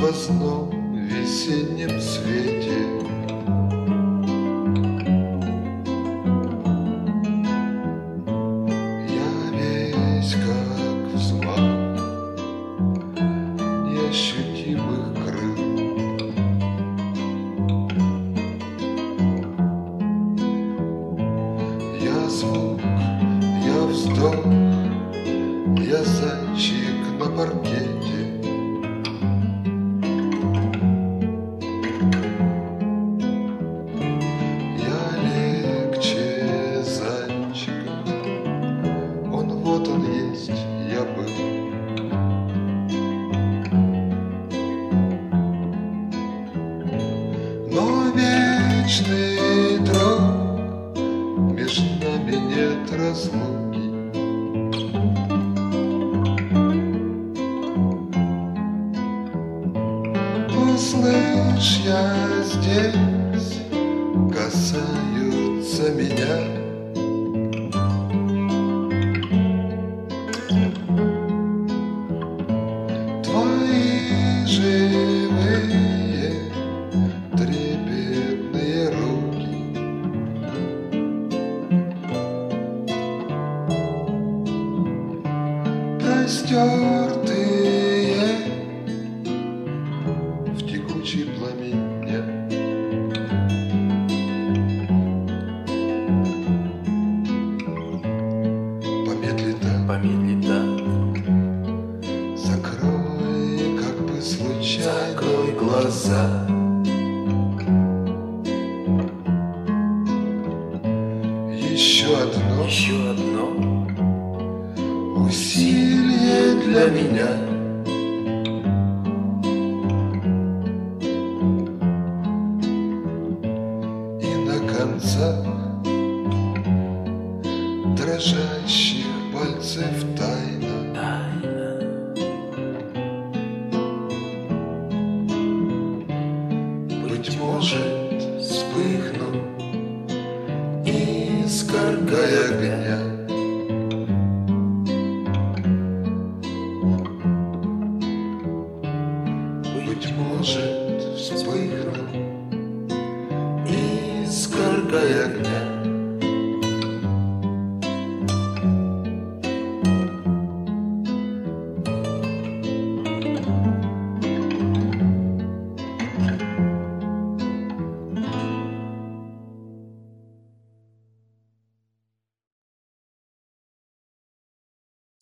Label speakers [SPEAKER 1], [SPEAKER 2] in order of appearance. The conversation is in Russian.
[SPEAKER 1] сквозном весеннем свете. Я весь как взмах неощутимых крыл. Я звук, я вздох, я зайчик на паркете. Я легче зайчика, вот он есть, я был. Но вечный друг, между нами нет разлуки. Услышь, я здесь, касаются меня. Твои живые трепетные руки. Простертые в текучий пламень дня.
[SPEAKER 2] Помедли так,
[SPEAKER 1] закрой как бы случайно
[SPEAKER 2] закрой глаза.
[SPEAKER 1] Еще одно усилие для меня. И на концах дрожащих пальцев тайна. Быть может, вспыхну искоркой огня. Быть может, вспыхну искоркой огня.